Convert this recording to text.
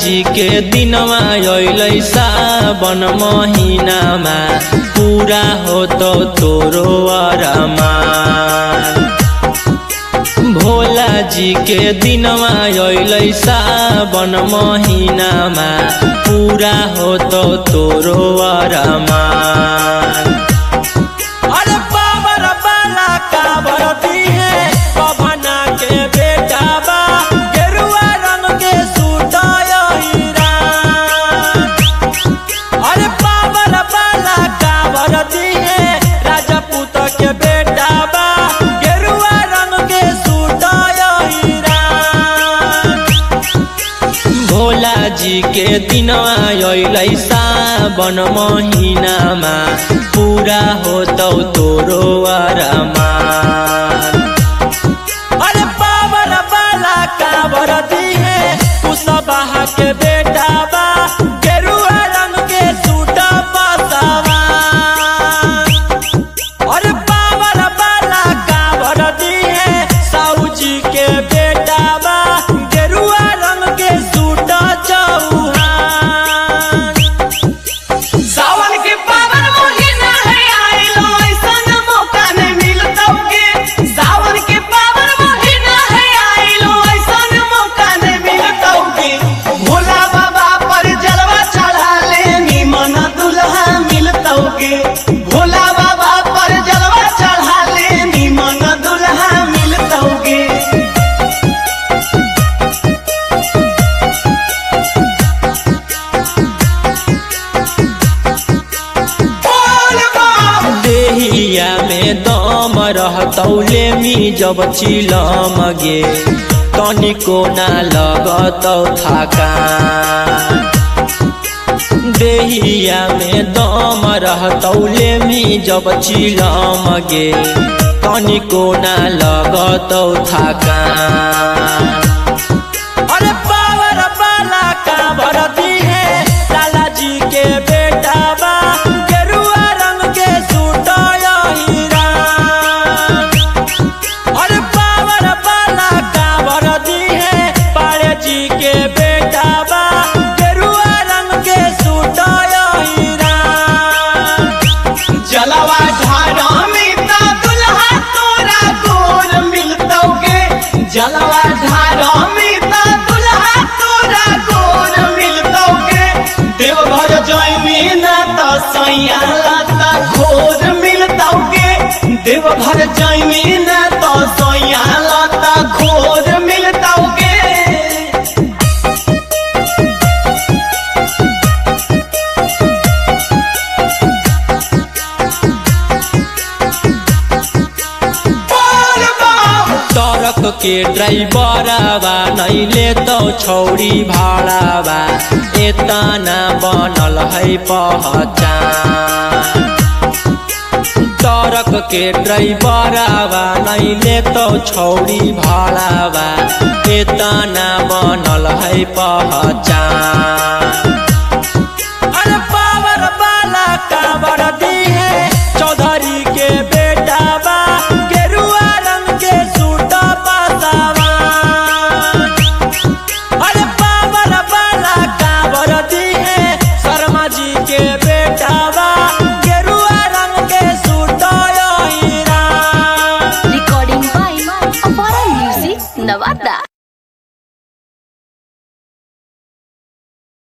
जी के दिनवा अइलै सावन महीनामा पूरा हो तो तोरो अरमान। भोला जी के दिनवा अइलै सावन महीनामा पूरा हो तो तोरो अरमान। अरे पावर बाला कावर दी है पवना के बेटा बा गेरुआ रंग के सूट हीरा। अरे पावर बाला कावर दी है राजपूत के बेटा बा गेरुआ रंग के सूट हीरा। भोला जी के दिनवा अइलै सावन महीनामा पूरा हो तो तोरो अरमान। अरे पावर बाला कावर दी है कुशवाहा के बेटा बा गेरुआ रंग के सूट पसावा। अरे पावर बाला कावर दी है साहू जी के बेटा बा गेरुआ रंग के सूट चौहान। सावन के पावन महीना है आइलो ऐसन मौका नहीं मिलतौगे। सावन के पावन महीना है आइलो ऐसन मौका नहीं मिलतौगे। भोला बाबा पर जलवा चढ़ा ले निमन दुल्हा मिलतौगे। भोला बाबा पर जलवा चढ़ा ले निमन दुल्हा मिलतौगे। देहिया में दम रहतौले मी जब चिलम गे तनिको ना लगतौ थकान। देहिया में दम रहतौले मी जब चिलम गे तनिको ना लगतौ थकान। अरे पावर बाला कावर दी है लाला जी के बेटा बा गेरुआ रंग के सूट हीरा। अरे पावर बाला कावर दी है पाड़े जी के बेटा बा गेरुआ रंग के सूट हीरा। जलवा ढारा में ता दुल्हा तोरा गोर मिलतौगे। जलवा ढारा में ता दुल्हा तोरा गोर मिलतौगे। देवघर जइमी ना ता सैया लाता घोर मिलतौगे। देवघर जइमी ना ता सैया लाता घोर मिलतौगे। ट्रक के ड्राइवरवा नहीं लेतौ छौरी भाड़ावा एतना बनल है पहचान। ट्रक के ड्राइवरवा नहीं लेतौ छौरी भाड़ावा एतना बनल है पहचान। अरे पावर बाला कावर दी है चौधरी के बेटा बा गेरुआ रंग के सूट पसावा। अरे पावर बाला कावर दी है शर्मा जी के बेटा बा गेरुआ रंग के सूट हीरा। Recording by Apara Music, Navada.